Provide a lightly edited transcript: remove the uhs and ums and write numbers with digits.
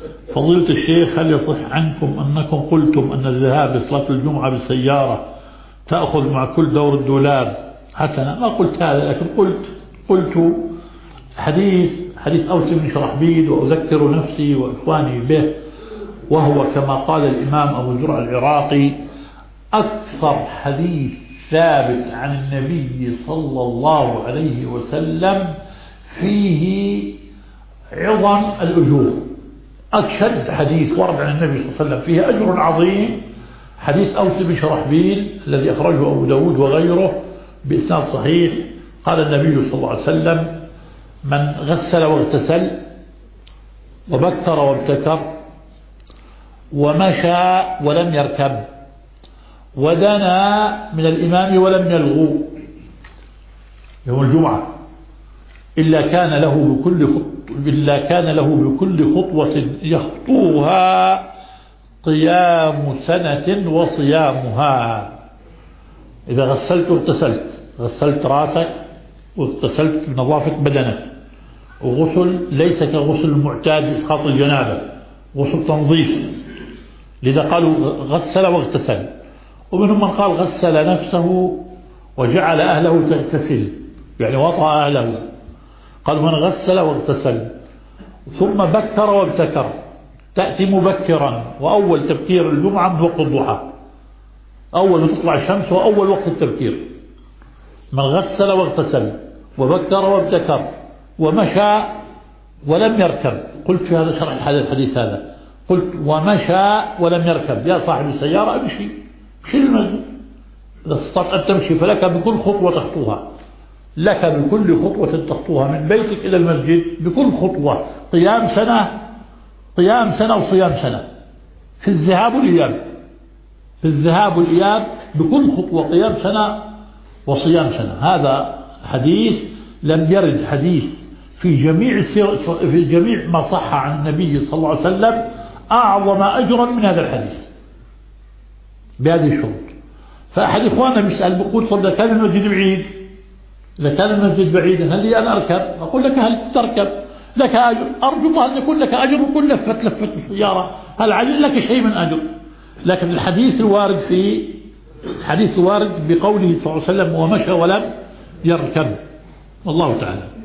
فضيلة الشيخ، هل يصح عنكم أنكم قلتم أن الذهاب لصلاة الجمعة بالسيارة تأخذ مع كل دور الدولاب حسنة؟ ما قلت هذا، لكن قلت حديث أوس بن شرحبيل، وأذكر نفسي وإخواني به، وهو كما قال الإمام أبو زرع العراقي أكثر حديث ثابت عن النبي صلى الله عليه وسلم فيه عظم الأجور. أشد حديث ورد عن النبي صلى الله عليه وسلم فيه أجر عظيم حديث أوس بن شرحبيل الذي أخرجه أبو داود وغيره بإسناد صحيح. قال النبي صلى الله عليه وسلم: من غسل واغتسل وبكر وابتكر ومشى ولم يركب ودنا من الإمام ولم يلغو يوم الجمعة إلا كان له بكل خطوة يخطوها قيام سنة وصيامها. إذا غسلت واغتسلت، غسلت راسك واغتسلت بنظافة بدنك، وغسل ليس كغسل المعتاد بإسقاط الجنابة، غسل تنظيف، لذا قالوا غسل واغتسل. ومنهم من قال غسل نفسه وجعل أهله تغتسل، يعني وطأ أهله. قال من غسل واغتسل ثم بكر وابتكر، تأتي مبكرا، وأول تبكير الجمعة من وقت الضحى، أول ما تطلع الشمس وأول وقت التبكير. من غسل واغتسل وبكر وابتكر ومشى ولم يركب. قلت في هذا شرح هذا الحديث هذا، قلت ومشى ولم يركب، يا صاحب السيارة امشي المسجد، إذا استطعت أن تمشي فلك بكل خطوة تخطوها، لك بكل خطوة تخطوها من بيتك إلى المسجد بكل خطوة قيام سنة وصيام سنة، في الذهاب والإياب بكل خطوة قيام سنة وصيام سنة. هذا حديث لم يرد حديث في جميع ما صح عن النبي صلى الله عليه وسلم أعظم أجرا من هذا الحديث بهذه الشروط. فأحد إخواننا بيسأل بيقول: طب إذا كان المسجد بعيد، إذا كان المسجد بعيدا هل لي أن أركب؟ أقول لك: هل تركب؟ لك أجر، أرجو الله أن يكون لك أجر وكل لفة السيارة، هل علي لك شيء من أجر؟ لكن الحديث الوارد بقوله صلى الله عليه وسلم: ومشى ولم يركب. والله تعالى